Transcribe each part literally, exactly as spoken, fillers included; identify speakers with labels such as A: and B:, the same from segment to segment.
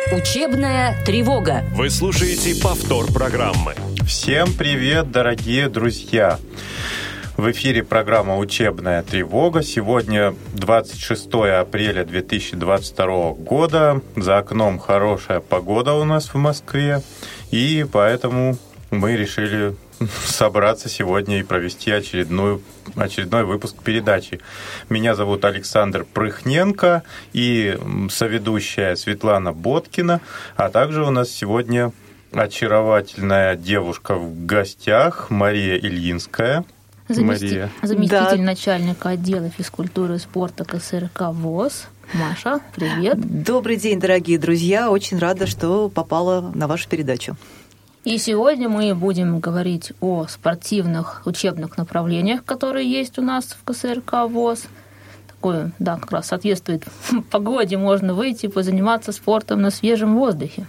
A: Учебная тревога.
B: Вы слушаете повтор программы.
C: Всем привет, дорогие друзья! В эфире программа «Учебная тревога». Сегодня двадцать шестое апреля две тысячи двадцать второго года. За окном хорошая погода у нас в Москве. И поэтому мы решили собраться сегодня и провести очередную, очередной выпуск передачи. Меня зовут Александр Прыхненко и соведущая Светлана Боткина. А также у нас сегодня очаровательная девушка в гостях Мария Ильинская.
D: Замести...
C: Мария.
D: Заместитель
E: Да.
D: начальника отдела физкультуры и спорта ка эс эр ка ВОС. Маша, привет.
E: Добрый день, дорогие друзья. Очень рада, что попала на вашу передачу.
D: И сегодня мы будем говорить о спортивных учебных направлениях, которые есть у нас в ка эс эр ка ВОС. Такое, да, как раз соответствует погоде, можно выйти, позаниматься спортом на свежем воздухе.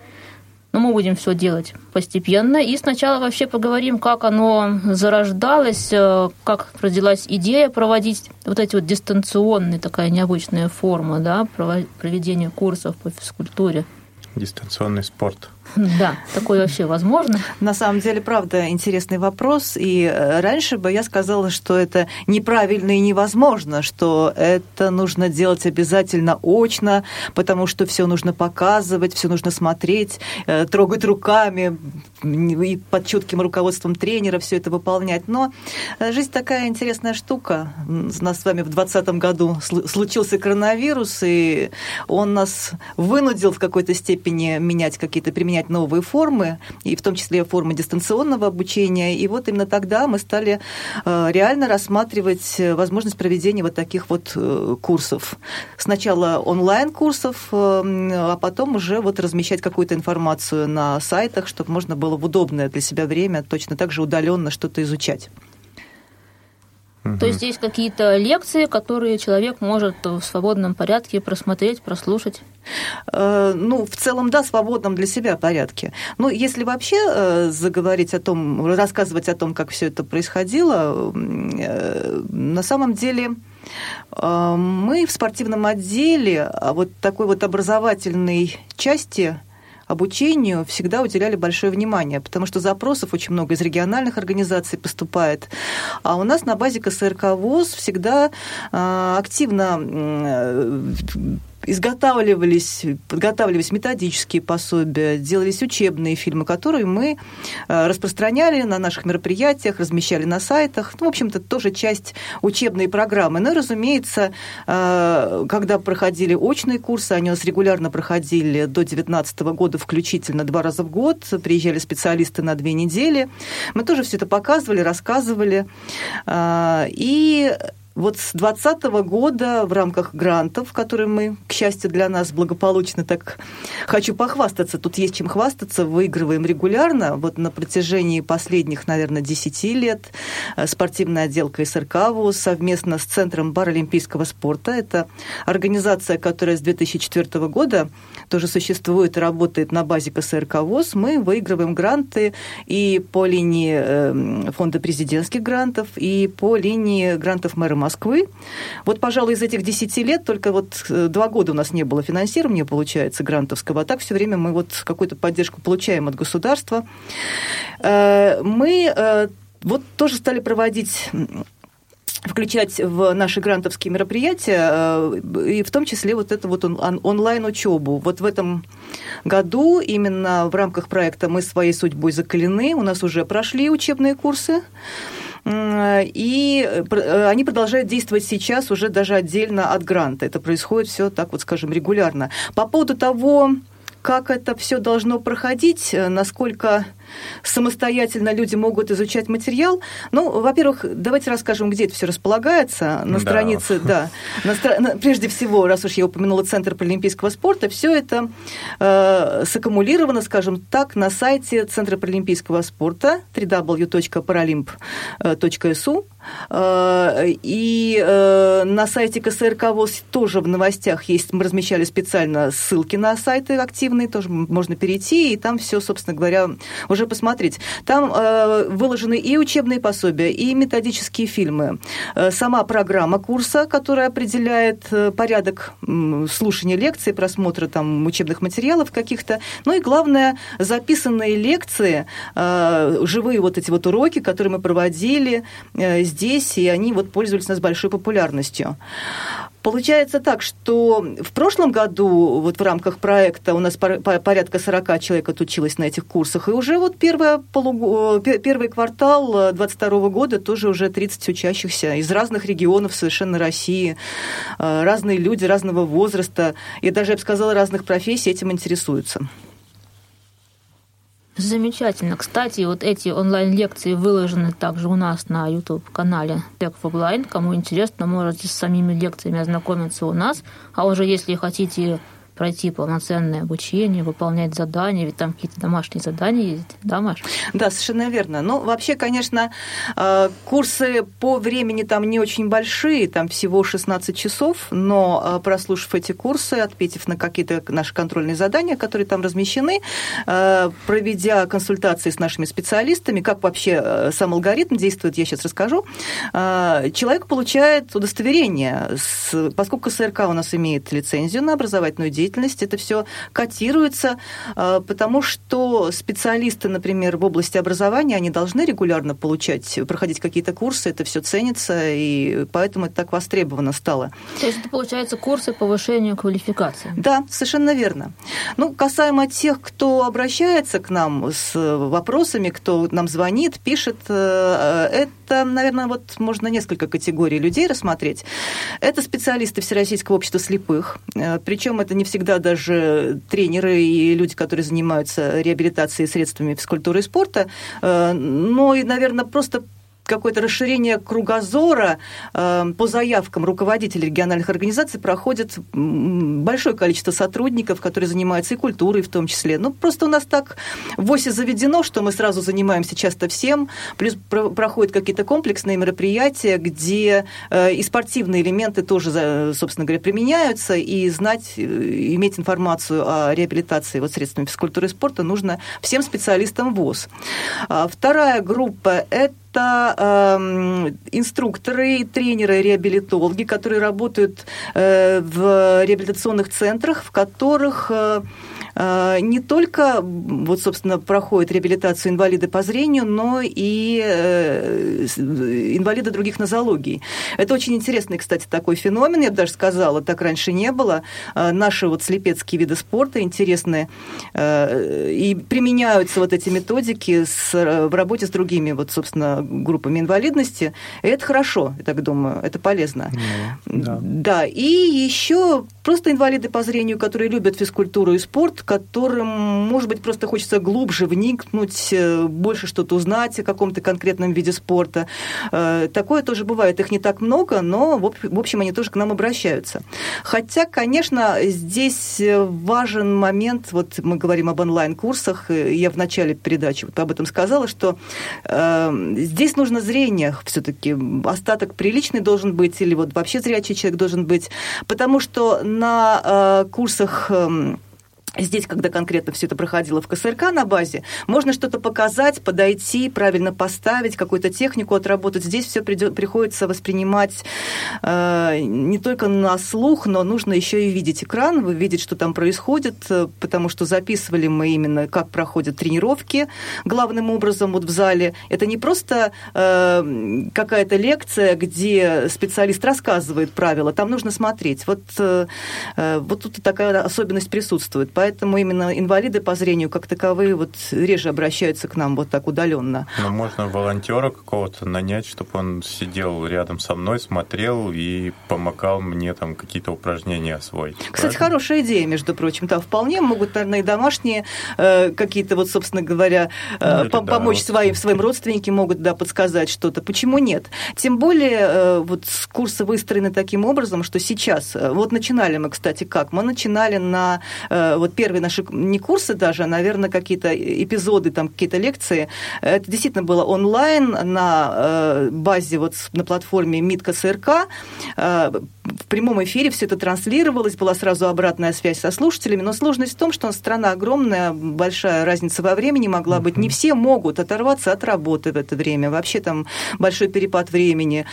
D: Но мы будем все делать постепенно. И сначала вообще поговорим, как оно зарождалось, как родилась идея проводить вот эти вот дистанционные, такая необычная форма, да, проведения курсов по физкультуре.
C: Дистанционный спорт.
D: Да, такое вообще возможно?
E: На самом деле, правда, интересный вопрос. И раньше бы я сказала, что это неправильно и невозможно, что это нужно делать обязательно очно, потому что все нужно показывать, все нужно смотреть, трогать руками и под чутким руководством тренера все это выполнять. Но жизнь такая интересная штука. У нас с вами в двадцатом году случился коронавирус, и он нас вынудил в какой-то степени менять какие-то применять новые формы, и в том числе формы дистанционного обучения. И вот именно тогда мы стали реально рассматривать возможность проведения вот таких вот курсов. Сначала онлайн-курсов, а потом уже вот размещать какую-то информацию на сайтах, чтобы можно было в удобное для себя время точно так же удаленно что-то изучать.
D: То есть есть какие-то лекции, которые человек может в свободном порядке просмотреть, прослушать?
E: Ну, в целом, да, в свободном для себя порядке. Но если вообще заговорить о том, рассказывать о том, как все это происходило, на самом деле мы в спортивном отделе вот такой вот образовательной части обучению всегда уделяли большое внимание, потому что запросов очень много из региональных организаций поступает. А у нас на базе ка эс эр ка ВОС всегда активно изготавливались, подготавливались методические пособия, делались учебные фильмы, которые мы распространяли на наших мероприятиях, размещали на сайтах. Ну, в общем-то, тоже часть учебной программы. Ну и, разумеется, когда проходили очные курсы, они у нас регулярно проходили до две тысячи девятнадцатого года включительно два раза в год, приезжали специалисты на две недели. Мы тоже все это показывали, рассказывали. И вот с двадцатого года в рамках грантов, которые мы, к счастью для нас, благополучно, так хочу похвастаться, тут есть чем хвастаться, выигрываем регулярно. Вот на протяжении последних, наверное, десяти лет спортивный отдел ка эс эр ка ВОС совместно с Центром паралимпийского спорта, это организация, которая с две тысячи четвёртого года тоже существует и работает на базе ка эс эр ка ВОС, мы выигрываем гранты и по линии фонда президентских грантов, и по линии грантов мэра Москвы. Вот, пожалуй, из этих десяти лет только вот два года у нас не было финансирования, получается, грантовского, а так все время мы вот какую-то поддержку получаем от государства. Мы вот тоже стали проводить, включать в наши грантовские мероприятия, и в том числе вот эту вот онлайн-учебу. Вот в этом году именно в рамках проекта «Мы своей судьбой закалены» у нас уже прошли учебные курсы, и они продолжают действовать сейчас уже даже отдельно от гранта. Это происходит все так вот, скажем, регулярно. По поводу того, как это все должно проходить, насколько самостоятельно люди могут изучать материал. Ну, во-первых, давайте расскажем, где это все располагается. На да. странице, да. На стра... Прежде всего, раз уж я упомянула Центр паралимпийского спорта, все это э, саккумулировано, скажем так, на сайте Центра паралимпийского спорта дабл ю дабл ю дабл ю точка паралимп точка эс у. И на сайте ка эс эр ка ВОС тоже в новостях есть, мы размещали специально ссылки на сайты активные, тоже можно перейти, и там все, собственно говоря, уже уже посмотреть. Там э, выложены и учебные пособия, и методические фильмы. Э, сама программа курса, которая определяет э, порядок э, слушания лекций, просмотра там, учебных материалов каких-то. Ну и главное, записанные лекции, э, живые вот эти вот уроки, которые мы проводили э, здесь, и они вот пользовались у нас большой популярностью. Получается так, что в прошлом году вот в рамках проекта у нас порядка сорок человек отучилось на этих курсах, и уже вот первое полуг... первый квартал двадцать второго года тоже уже тридцать учащихся из разных регионов совершенно России, разные люди разного возраста, и даже, я бы сказала, разных профессий этим интересуются.
D: Замечательно. Кстати, вот эти онлайн-лекции выложены также у нас на YouTube-канале TechFobline. Кому интересно, можете с самими лекциями ознакомиться у нас. А уже если хотите пройти полноценное обучение, выполнять задания, ведь там какие-то домашние задания есть, да, Маш?
E: Да, совершенно верно. Ну, вообще, конечно, курсы по времени там не очень большие, там всего шестнадцать часов, но прослушав эти курсы, ответив на какие-то наши контрольные задания, которые там размещены, проведя консультации с нашими специалистами, как вообще сам алгоритм действует, я сейчас расскажу, человек получает удостоверение, поскольку КСРК у нас имеет лицензию на образовательную деятельность, деятельность, это все котируется, потому что специалисты, например, в области образования, они должны регулярно получать, проходить какие-то курсы, это все ценится, и поэтому это так востребовано стало.
D: То есть это, получается, курсы повышения квалификации?
E: Да, совершенно верно. Ну, касаемо тех, кто обращается к нам с вопросами, кто нам звонит, пишет, это, наверное, вот можно несколько категорий людей рассмотреть. Это специалисты Всероссийского общества слепых, причем это не всегда даже тренеры и люди, которые занимаются реабилитацией средствами физкультуры и спорта, но и, наверное, просто какое-то расширение кругозора по заявкам руководителей региональных организаций проходит большое количество сотрудников, которые занимаются и культурой в том числе. Ну, просто у нас так в ВОСе заведено, что мы сразу занимаемся часто всем, плюс проходят какие-то комплексные мероприятия, где и спортивные элементы тоже, собственно говоря, применяются, и знать, иметь информацию о реабилитации вот средствами физкультуры и спорта нужно всем специалистам ВОС. Вторая группа – это Это э, инструкторы, тренеры, реабилитологи, которые работают э, в реабилитационных центрах, в которых э, э, не только, вот, собственно, проходят реабилитацию инвалиды по зрению, но и э, инвалиды других нозологий. Это очень интересный, кстати, такой феномен, я бы даже сказала, так раньше не было. Э, наши вот слепецкие виды спорта интересные, э, и применяются вот эти методики с, в работе с другими, вот, собственно, группами инвалидности, и это хорошо, я так думаю, это полезно. Ну, да. да, и еще просто инвалиды по зрению, которые любят физкультуру и спорт, которым, может быть, просто хочется глубже вникнуть, больше что-то узнать о каком-то конкретном виде спорта. Такое тоже бывает, их не так много, но, в общем, они тоже к нам обращаются. Хотя, конечно, здесь важен момент, вот мы говорим об онлайн-курсах, я в начале передачи вот об этом сказала, что э, здесь нужно зрение все-таки, остаток приличный должен быть, или вот вообще зрячий человек должен быть, потому что на э, курсах... Э, Здесь, когда конкретно все это проходило в КСРК на базе, можно что-то показать, подойти, правильно поставить, какую-то технику отработать. Здесь все придет, приходится воспринимать э, не только на слух, но нужно еще и видеть экран, видеть, что там происходит, потому что записывали мы именно, как проходят тренировки главным образом вот в зале. Это не просто э, какая-то лекция, где специалист рассказывает правила, там нужно смотреть. Вот, э, вот тут такая особенность присутствует. Поэтому именно инвалиды по зрению как таковые вот реже обращаются к нам вот так удаленно.
C: Ну, можно волонтера какого-то нанять, чтобы он сидел рядом со мной, смотрел и помогал мне там какие-то упражнения освоить.
E: Кстати, правильно? Хорошая идея, между прочим. Там вполне могут, наверное, и домашние э, какие-то, вот, собственно говоря, э, ну, помочь да, своим, своим родственникам, могут да, подсказать что-то. Почему нет? Тем более, э, вот курсы выстроены таким образом, что сейчас, вот начинали мы, кстати, как? Мы начинали на э, вот первые наши не курсы даже, а, наверное, какие-то эпизоды, там, какие-то лекции. Это действительно было онлайн на базе, вот на платформе МИД КСРК. В прямом эфире все это транслировалось, была сразу обратная связь со слушателями, но сложность в том, что страна огромная, большая разница во времени могла быть. Не все могут оторваться от работы в это время. Вообще там большой перепад времени,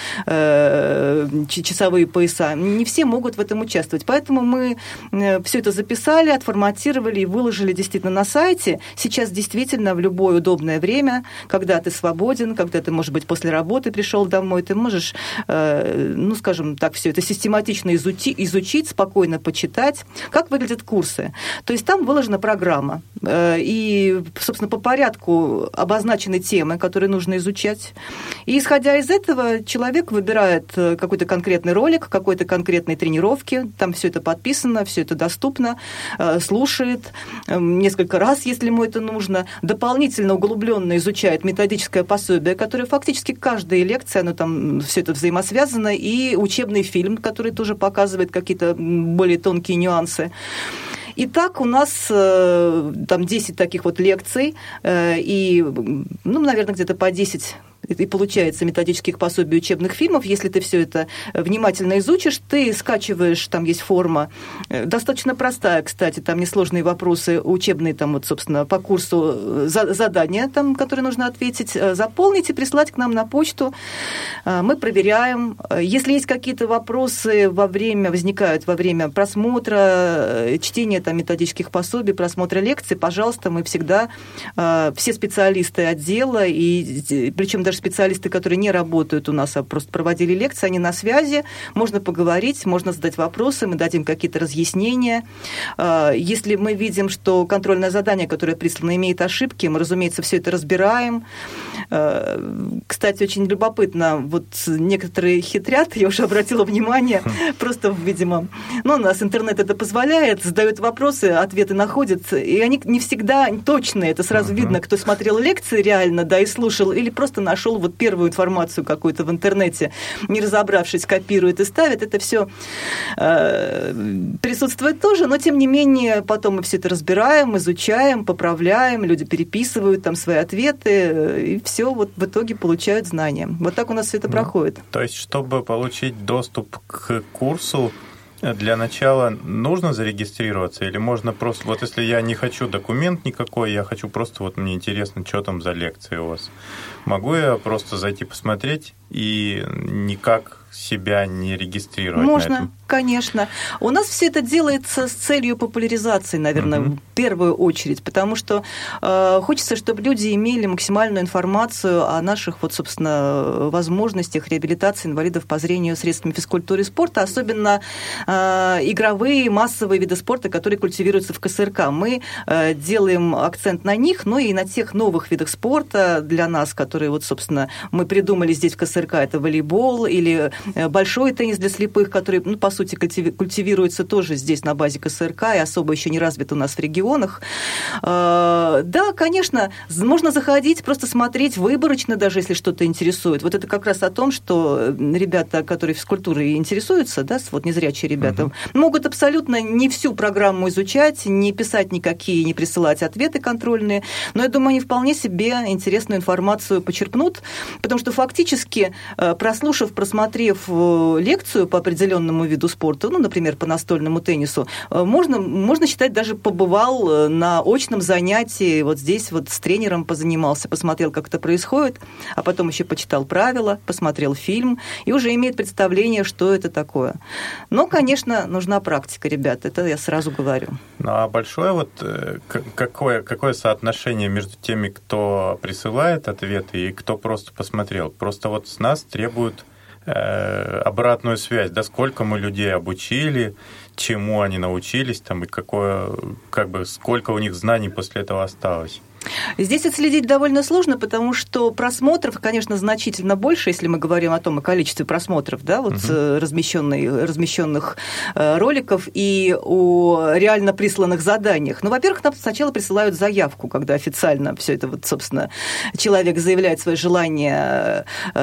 E: часовые пояса. Не все могут в этом участвовать. Поэтому мы все это записали, отформатировали и выложили действительно на сайте. Сейчас действительно в любое удобное время, когда ты свободен, когда ты, может быть, после работы пришел домой, ты можешь, ну, скажем так, все это систематично изучить, изучить, спокойно почитать. Как выглядят курсы? То есть там выложена программа. И, собственно, по порядку обозначены темы, которые нужно изучать. И, исходя из этого, человек выбирает какой-то конкретный ролик, какой-то конкретной тренировки. Там все это подписано, все это доступно, слушает несколько раз, если ему это нужно. Дополнительно углубленно изучает методическое пособие, которое фактически каждая лекция, оно там все это взаимосвязано, и учебный фильм, который тоже показывает какие-то более тонкие нюансы. Итак, у нас там десять таких вот лекций, и, ну, наверное, где-то по десять и получается методических пособий учебных фильмов. Если ты все это внимательно изучишь, ты скачиваешь, там есть форма, достаточно простая, кстати, там несложные вопросы учебные, там вот, собственно, по курсу задания, там, которые нужно ответить, заполнить и прислать к нам на почту. Мы проверяем. Если есть какие-то вопросы во время, возникают во время просмотра, чтения там методических пособий, просмотра лекций, пожалуйста, мы всегда, все специалисты отдела, и причем даже специалисты, которые не работают у нас, а просто проводили лекции, они на связи, можно поговорить, можно задать вопросы, мы дадим какие-то разъяснения. Если мы видим, что контрольное задание, которое прислано, имеет ошибки, мы, разумеется, все это разбираем. Кстати, очень любопытно, вот некоторые хитрят, я уже обратила внимание, просто, видимо, ну, у нас интернет это позволяет, задают вопросы, ответы находят, и они не всегда точные, это сразу uh-huh. видно, кто смотрел лекции реально, да, и слушал, или просто нашел вот первую информацию какую-то в интернете, не разобравшись, копирует и ставит, это все э, присутствует тоже, но тем не менее потом мы все это разбираем, изучаем, поправляем, люди переписывают там свои ответы, и все вот в итоге получают знания. Вот так у нас все это ну, проходит.
C: То есть, чтобы получить доступ к курсу, для начала нужно зарегистрироваться или можно просто... Вот если я не хочу документ никакой, я хочу просто... Вот мне интересно, что там за лекции у вас. Могу я просто зайти посмотреть и никак себя не регистрировать?
E: Можно,
C: на этом?
E: Конечно. У нас все это делается с целью популяризации, наверное, угу. в первую очередь, потому что э, хочется, чтобы люди имели максимальную информацию о наших, вот, собственно, возможностях реабилитации инвалидов по зрению средствами физкультуры и спорта, особенно э, игровые, массовые виды спорта, которые культивируются в ка эс эр ка. Мы э, делаем акцент на них, но и на тех новых видах спорта для нас, которые, вот, собственно, мы придумали здесь в ка эс эр ка, это волейбол или большой теннис для слепых, который, ну, по сути, культивируется тоже здесь на базе ка эс эр ка и особо еще не развит у нас в регионах. Да, конечно, можно заходить, просто смотреть выборочно, даже если что-то интересует. Вот это как раз о том, что ребята, которые физкультурой интересуются, да, вот незрячие ребята, uh-huh. могут абсолютно не всю программу изучать, не писать никакие, не присылать ответы контрольные, но я думаю, они вполне себе интересную информацию почерпнут, потому что фактически, прослушав, просмотрев лекцию по определенному виду спорта, ну, например, по настольному теннису, можно, можно считать, даже побывал на очном занятии, вот здесь вот с тренером позанимался, посмотрел, как это происходит, а потом еще почитал правила, посмотрел фильм и уже имеет представление, что это такое. Но, конечно, нужна практика, ребят, это я сразу говорю.
C: Ну, а большое вот какое, какое соотношение между теми, кто присылает ответы и кто просто посмотрел? Просто вот с нас требуют обратную связь, да, сколько мы людей обучили, чему они научились, там, и какое, как бы, сколько у них знаний после этого осталось.
E: Здесь отследить довольно сложно, потому что просмотров, конечно, значительно больше, если мы говорим о том о количестве просмотров, да, вот uh-huh. размещенных, размещенных роликов и о реально присланных заданиях. Ну, во-первых, нам сначала присылают заявку, когда официально все это, вот, собственно, человек заявляет свое желание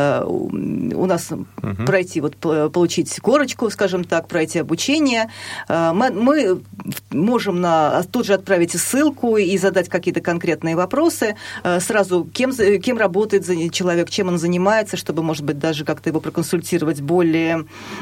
E: у нас uh-huh. пройти, вот, получить корочку, скажем так, пройти обучение. Мы, мы можем на, тут же отправить ссылку и задать какие-то конкретные элементарные вопросы, сразу кем, кем работает человек, чем он занимается, чтобы, может быть, даже как-то его проконсультировать более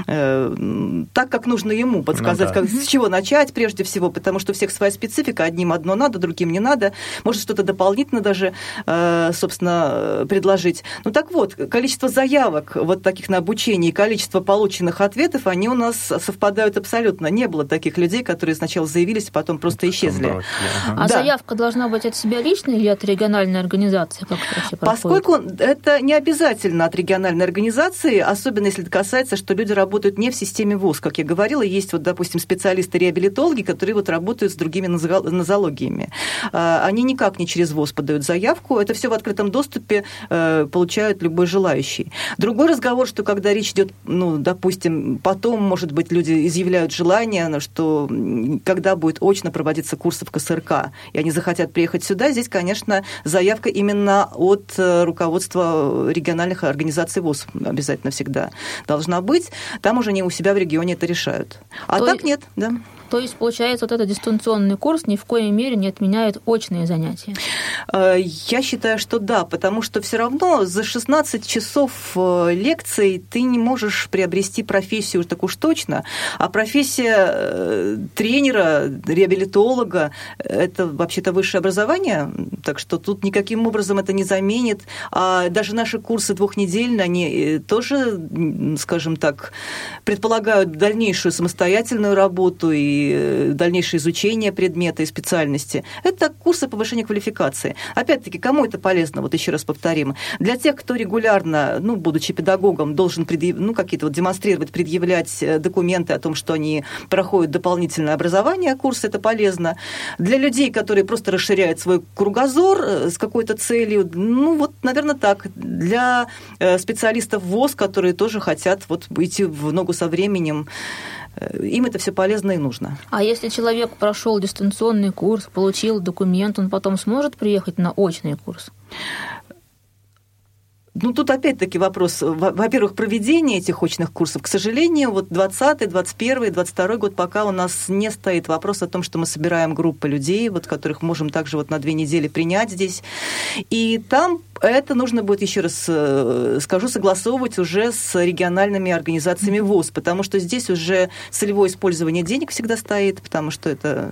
E: э, так, как нужно ему, подсказать, ну, да. как, с чего начать прежде всего, потому что у всех своя специфика, одним одно надо, другим не надо, может что-то дополнительно даже, э, собственно, предложить. Ну так вот, количество заявок вот таких на обучение и количество полученных ответов, они у нас совпадают абсолютно. Не было таких людей, которые сначала заявились, а потом просто исчезли.
D: Ага. А да. заявка должна быть от себя личной или от региональной организации? Как это
E: Поскольку это не обязательно от региональной организации, особенно если это касается, что люди работают не в системе ВУЗ. Как я говорила, есть, вот, допустим, специалисты-реабилитологи, которые вот работают с другими нозологиями. Они никак не через ВУЗ подают заявку, это все в открытом доступе получают любой желающий. Другой разговор, что когда речь идет, ну, допустим, потом, может быть, люди изъявляют желание, что когда будет очно проводиться курсы в КСРК, и они захотят приехать сюда, здесь, конечно, заявка именно от руководства региональных организаций ВУЗ обязательно всегда должна быть. Там уже они у себя в регионе это решают. А То так есть... нет, да.
D: То есть, получается, вот этот дистанционный курс ни в коей мере не отменяет очные занятия?
E: Я считаю, что да, потому что все равно за шестнадцать часов лекций ты не можешь приобрести профессию так уж точно, а профессия тренера, реабилитолога – это вообще-то высшее образование, так что тут никаким образом это не заменит. А даже наши курсы двухнедельные, они тоже, скажем так, предполагают дальнейшую самостоятельную работу и дальнейшее изучение предмета и специальности. Это курсы повышения квалификации. Опять-таки, кому это полезно? Вот еще раз повторим. Для тех, кто регулярно, ну, будучи педагогом, должен предъяв... ну, какие-то вот демонстрировать, предъявлять документы о том, что они проходят дополнительное образование, курс, это полезно. Для людей, которые просто расширяют свой кругозор с какой-то целью, ну, вот, наверное, так. Для специалистов ВОЗ, которые тоже хотят вот идти в ногу со временем, им это все полезно и нужно.
D: А если человек прошел дистанционный курс, получил документ, он потом сможет приехать на очный курс?
E: Ну, тут опять-таки вопрос, во-первых, проведение этих очных курсов. К сожалению, вот двадцатый, двадцать первый, двадцать второй год пока у нас не стоит вопрос о том, что мы собираем группы людей, вот, которых можем также вот на две недели принять здесь. И там это нужно будет, еще раз скажу, согласовывать уже с региональными организациями ВУЗ, потому что здесь уже целевое использование денег всегда стоит, потому что это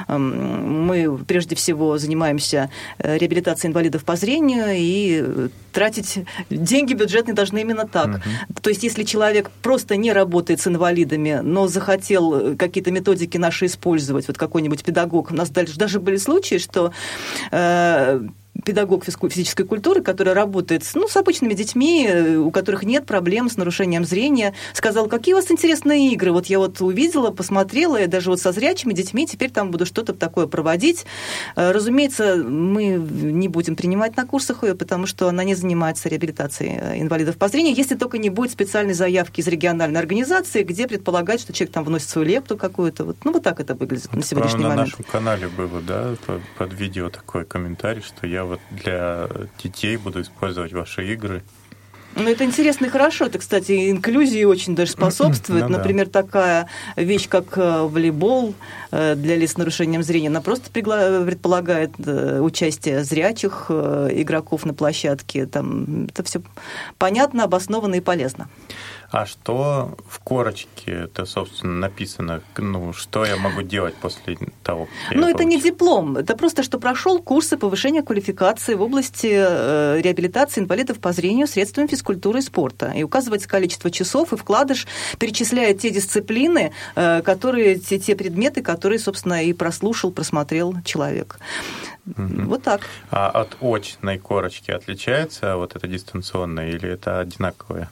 E: мы прежде всего занимаемся реабилитацией инвалидов по зрению, и тратить деньги бюджетные должны именно так. Uh-huh. То есть если человек просто не работает с инвалидами, но захотел какие-то методики наши использовать, вот какой-нибудь педагог, у нас даже были случаи, что э, педагог физической культуры, который работает ну, с обычными детьми, у которых нет проблем с нарушением зрения, сказал, какие у вас интересные игры. Вот я вот увидела, посмотрела, и даже вот со зрячими детьми теперь там буду что-то такое проводить. Разумеется, мы не будем принимать на курсах ее, потому что она не занимается реабилитацией инвалидов по зрению, если только не будет специальной заявки из региональной организации, где предполагает, что человек там вносит свою лепту какую-то. Вот, ну, вот так это выглядит на сегодняшний
C: на
E: момент.
C: На нашем канале было, да, под видео такой комментарий, что я вот для детей буду использовать ваши игры.
E: Ну, это интересно и хорошо. Это, кстати, инклюзии очень даже способствует. Ну, Например, да. такая вещь, как волейбол для лиц с нарушением зрения, она просто предполагает участие зрячих игроков на площадке. Там это все понятно, обоснованно и полезно.
C: А что в корочке это, собственно, написано? Ну, что я могу делать после того, как я
E: Ну, это
C: получу?
E: не диплом. Это просто, что прошел курсы повышения квалификации в области реабилитации инвалидов по зрению средствами физкультуры и спорта. И указывается количество часов, и вкладыш перечисляет те дисциплины, которые, те, те предметы, которые, собственно, и прослушал, просмотрел человек. Угу. Вот так.
C: А от очной корочки отличается вот это дистанционное или это одинаковое?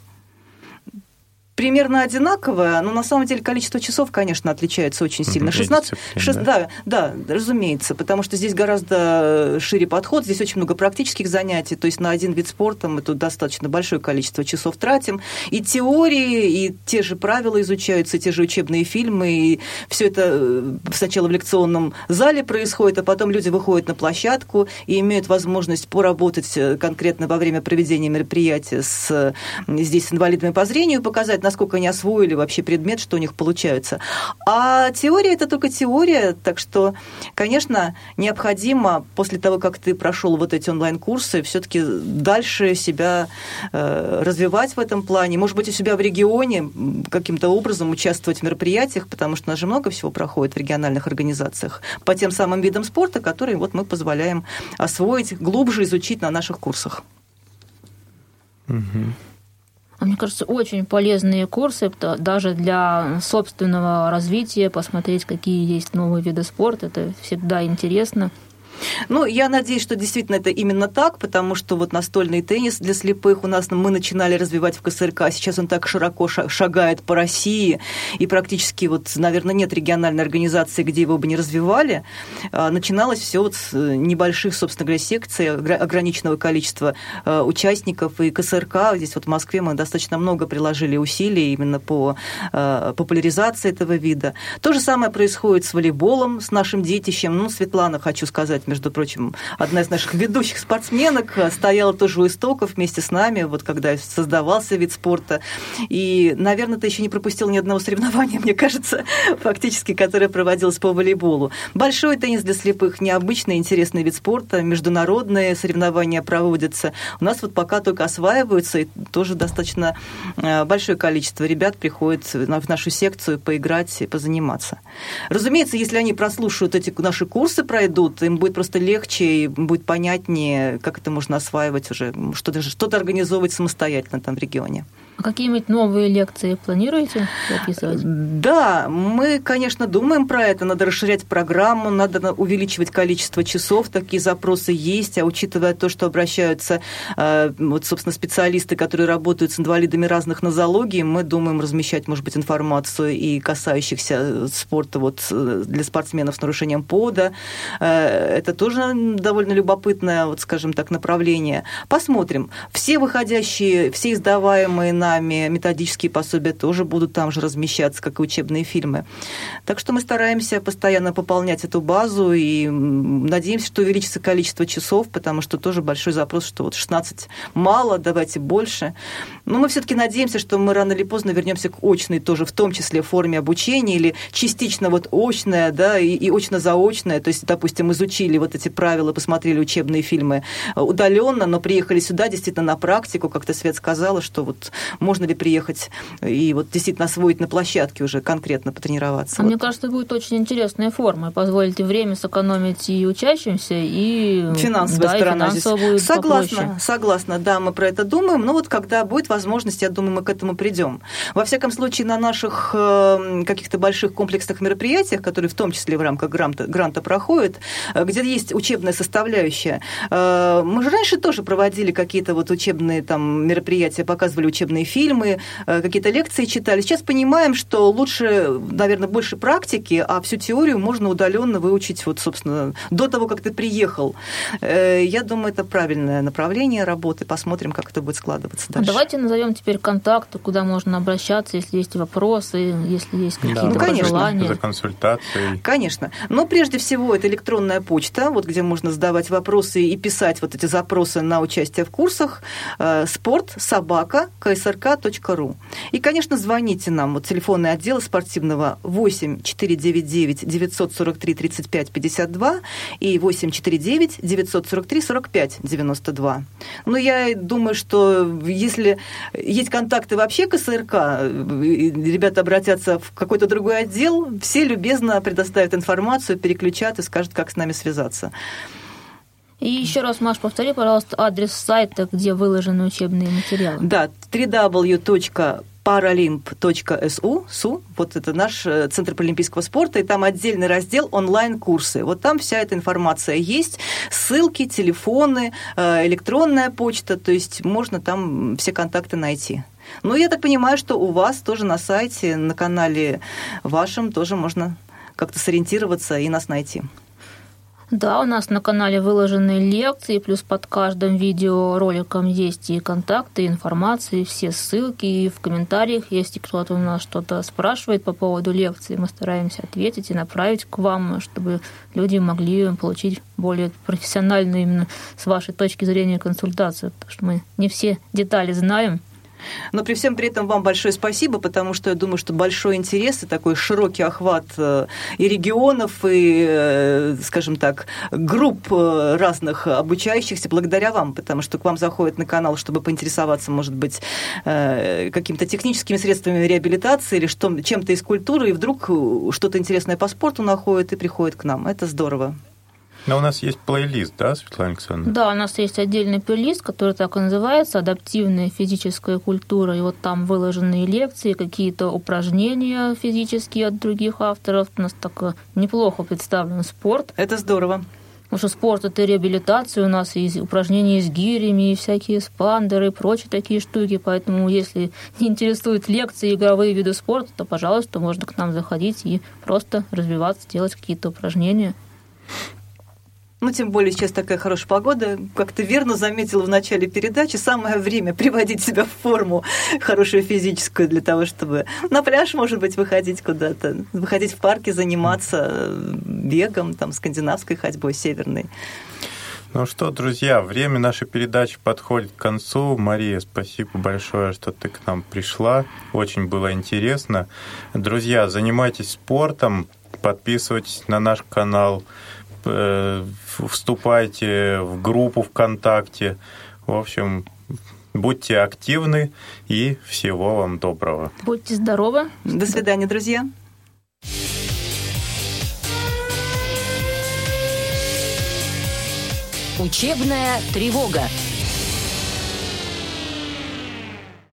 E: Примерно одинаковое, но на самом деле количество часов, конечно, отличается очень сильно. шестнадцать, шесть, да? да, да, разумеется, потому что здесь гораздо шире подход, здесь очень много практических занятий, то есть на один вид спорта мы тут достаточно большое количество часов тратим, и теории, и те же правила изучаются, и те же учебные фильмы, и все это сначала в лекционном зале происходит, а потом люди выходят на площадку и имеют возможность поработать конкретно во время проведения мероприятия с, здесь с инвалидами по зрению, показать, насколько они освоили вообще предмет, что у них получается. А теория – это только теория, так что, конечно, необходимо после того, как ты прошел вот эти онлайн-курсы, все-таки дальше себя развивать в этом плане. Может быть, у себя в регионе каким-то образом участвовать в мероприятиях, потому что у нас же много всего проходит в региональных организациях по тем самым видам спорта, которые вот мы позволяем освоить, глубже изучить на наших курсах.
D: Угу. Мне кажется, очень полезные курсы даже для собственного развития, посмотреть, какие есть новые виды спорта. Это всегда интересно.
E: Ну, я надеюсь, что действительно это именно так, потому что вот настольный теннис для слепых у нас мы начинали развивать в КСРК, сейчас он так широко шагает по России, и практически вот, наверное, нет региональной организации, где его бы не развивали. Начиналось все вот с небольших, собственно говоря, секций, ограниченного количества участников, и КСРК, здесь вот в Москве мы достаточно много приложили усилий именно по популяризации этого вида. То же самое происходит с волейболом, с нашим детищем. Ну, Светлана, хочу сказать, между прочим, одна из наших ведущих спортсменок, стояла тоже у истоков вместе с нами, вот когда создавался вид спорта. И, наверное, ты еще не пропустил ни одного соревнования, мне кажется, фактически, которое проводилось по волейболу. Большой теннис для слепых – необычный, интересный вид спорта, международные соревнования проводятся. У нас вот пока только осваиваются, и тоже достаточно большое количество ребят приходит в нашу секцию поиграть и позаниматься. Разумеется, если они прослушают эти наши курсы, пройдут, им будет просто легче и будет понятнее, как это можно осваивать уже, что-то, что-то организовывать самостоятельно там в регионе.
D: А какие-нибудь новые лекции планируете записывать? Да,
E: мы, конечно, думаем про это. Надо расширять программу, надо увеличивать количество часов. Такие запросы есть. А учитывая то, что обращаются, вот, собственно, специалисты, которые работают с инвалидами разных нозологий, мы думаем размещать, может быть, информацию и касающихся спорта вот, для спортсменов с нарушением ПОДа. Это тоже довольно любопытное, вот, скажем так, направление. Посмотрим. Все выходящие, все издаваемые на нами методические пособия тоже будут там же размещаться, как и учебные фильмы. Так что мы стараемся постоянно пополнять эту базу и надеемся, что увеличится количество часов, потому что тоже большой запрос, что вот шестнадцать мало, давайте больше. Но мы все-таки надеемся, что мы рано или поздно вернемся к очной тоже, в том числе форме обучения или частично вот очное, да, и, и очно-заочное. То есть, допустим, изучили вот эти правила, посмотрели учебные фильмы удаленно, но приехали сюда действительно на практику, как-то Свет сказала, что вот можно ли приехать и вот действительно освоить на площадке уже конкретно потренироваться.
D: А вот. Мне кажется, будет очень интересная форма. Позволите время сэкономить и учащимся, и
E: финансовая
D: да,
E: сторона
D: и
E: здесь.
D: Будет
E: согласна,
D: попроще.
E: Согласна, да, мы про это думаем. Но вот когда будет возможность, я думаю, мы к этому придем. Во всяком случае, на наших каких-то больших комплексных мероприятиях, которые в том числе в рамках гранта, гранта проходят, где есть учебная составляющая, мы же раньше тоже проводили какие-то вот учебные там мероприятия, показывали учебные фильмы, какие-то лекции читали. Сейчас понимаем, что лучше, наверное, больше практики, а всю теорию можно удаленно выучить, вот, собственно, до того, как ты приехал. Я думаю, это правильное направление работы. Посмотрим, как это будет складываться дальше.
D: Давайте назовем теперь контакты, куда можно обращаться, если есть вопросы, если есть какие-то
C: да, ну,
D: пожелания.
C: За консультацией.
E: Конечно. Но прежде всего это электронная почта, вот где можно задавать вопросы и писать вот эти запросы на участие в курсах. спорт собака ка эс эр ка точка ру. И, конечно, звоните нам. Вот телефонный отдел спортивного восемь четыре девять девять девятьсот сорок три тридцать пять пятьдесят два и восемь четыре девять девятьсот сорок три сорок пять девяносто два. Но я думаю, что если есть контакты вообще ка эс эр ка, ребята обратятся в какой-то другой отдел, все любезно предоставят информацию, переключат и скажут, как с нами связаться.
D: И еще раз, Маш, повтори, пожалуйста, адрес сайта, где выложены учебные материалы.
E: Да, дабл ю дабл ю дабл ю точка паралимп точка эс у, СУ, вот это наш Центр паралимпийского спорта, и там отдельный раздел онлайн-курсы. Вот там вся эта информация есть, ссылки, телефоны, электронная почта, то есть можно там все контакты найти. Ну, я так понимаю, что у вас тоже на сайте, на канале вашем тоже можно как-то сориентироваться и нас найти.
D: Да, у нас на канале выложены лекции, плюс под каждым видеороликом есть и контакты, и информация, и все ссылки, и в комментариях, если кто-то у нас что-то спрашивает по поводу лекции, мы стараемся ответить и направить к вам, чтобы люди могли получить более профессиональную именно с вашей точки зрения консультацию, потому что мы не все детали знаем.
E: Но при всем при этом вам большое спасибо, потому что я думаю, что большой интерес и такой широкий охват и регионов, и, скажем так, групп разных обучающихся благодаря вам, потому что к вам заходят на канал, чтобы поинтересоваться, может быть, какими-то техническими средствами реабилитации или что, чем-то из культуры, и вдруг что-то интересное по спорту находят и приходят к нам. Это здорово.
C: Но у нас есть плейлист, да, Светлана Александровна?
D: Да, у нас есть отдельный плейлист, который так и называется «Адаптивная физическая культура». И вот там выложены лекции, какие-то упражнения физические от других авторов. У нас так неплохо представлен спорт.
E: Это здорово.
D: Потому что спорт – это реабилитация, у нас есть упражнения с гирями, и всякие спандеры и прочие такие штуки. Поэтому, если не интересуют лекции и игровые виды спорта, то, пожалуйста, можно к нам заходить и просто развиваться, делать какие-то упражнения.
E: Ну, тем более сейчас такая хорошая погода. Как ты верно заметила в начале передачи, самое время приводить себя в форму хорошую физическую для того, чтобы на пляж, может быть, выходить куда-то, выходить в парке, заниматься бегом, там, скандинавской ходьбой, северной.
C: Ну что, друзья, время нашей передачи подходит к концу. Мария, спасибо большое, что ты к нам пришла. Очень было интересно. Друзья, занимайтесь спортом, подписывайтесь на наш канал, вступайте в группу ВКонтакте. В общем, будьте активны и всего вам доброго.
D: Будьте здоровы.
E: До свидания, друзья.
A: Учебная тревога.